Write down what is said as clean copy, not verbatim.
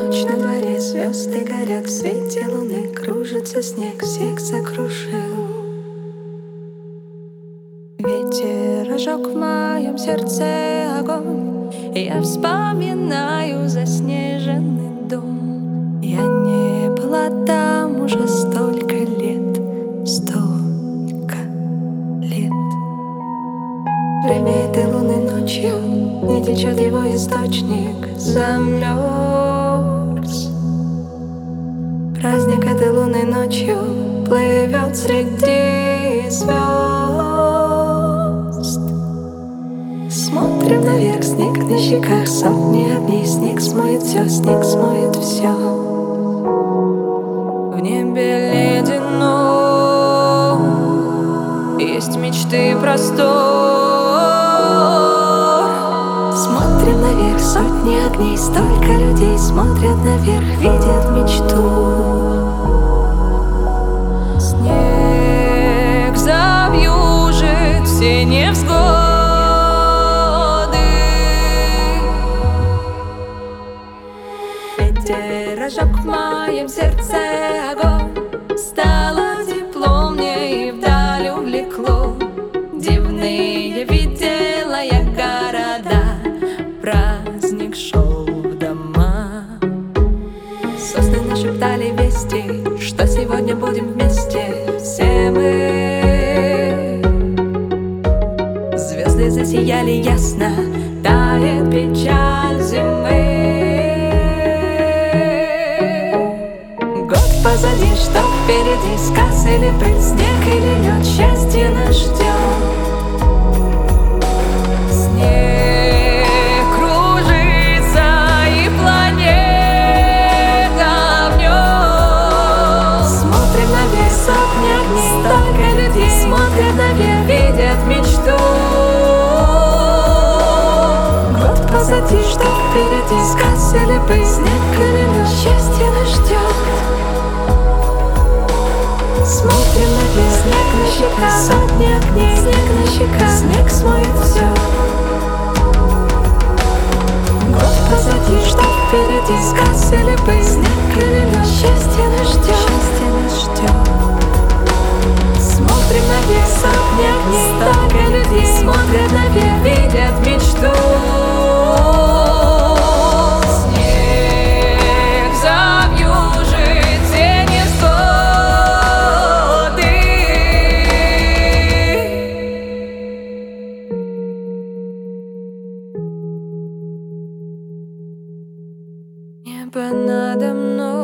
ночь на дворе, звезды горят, в свете луны кружится снег, всех сокрушил. Ветер ожег в моем сердце огонь, и я вспоминаю заснеженный дом. Я не была там уже столько лет, столько лет. Время этой луны ночью не течет его источник, замерз. Праздник этой луны ночью плывет среди звезд. Смотрим наверх, снег на щеках, сотни огней, снег смоет все, снег смоет все. В небе ледяном есть мечты простор. Смотрим наверх, сотни огней, столько людей смотрят наверх, видят мечту. Снег завьюжит все невзгоды. Ветер ожег в моем сердце огонь, стало тепло мне и вдаль увлекло. Дивные видела я города, праздник шел в дома. Сосны нашептали вести, что сегодня будем вместе все мы. Звезды засияли ясно, тает печаль зимы. Год позади, что впереди, сказ или пыль, снег или лед, счастье нас ждет. Снег кружится и планета в нем. Смотрим наверх, сотни огней, столько людей смотрят наверх, видят мечту. Год позади, что впереди, сказ или пыль, снег или лед, счастье нас ждет. Смотрим наверх, снег на щеках, сотни огней, снег на щеках, снег смоет все. Год позади, что впереди, сказ или пыль, снег или лед, счастье нас ждет, счастье нас ждет. Смотрим наверх, сотни огней, столько людей смотрят наверх, видят мечту. Снег завьюжит все невзгоды. Небо надо мной